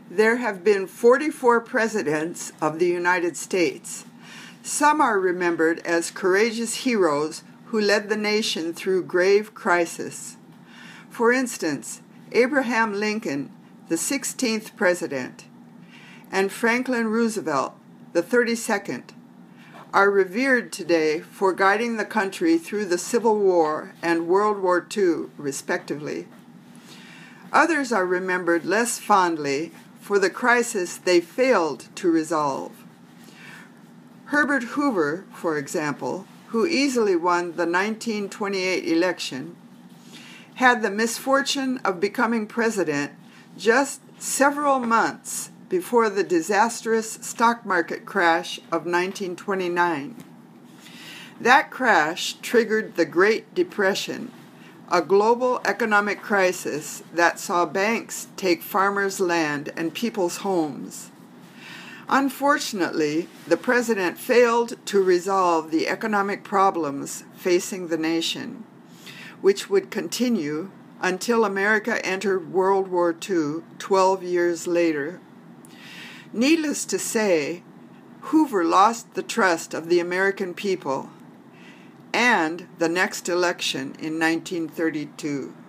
There have been 44 presidents of the United States. Some are remembered as courageous heroes who led the nation through grave crisis. For instance, Abraham Lincoln, the 16th president, and Franklin Roosevelt, the 32nd, are revered today for guiding the country through the Civil War and World War II, respectively. Others are remembered less fondly for the crisis they failed to resolve. Herbert Hoover, for example, who easily won the 1928 election, had the misfortune of becoming president just several months before the disastrous stock market crash of 1929. That crash triggered the Great Depression, a global economic crisis that saw banks take farmers' land and people's homes. Unfortunately, the president failed to resolve the economic problems facing the nation, which would continue until America entered World War II 12 years later. Needless to say, Hoover lost the trust of the American people and the next election in 1932.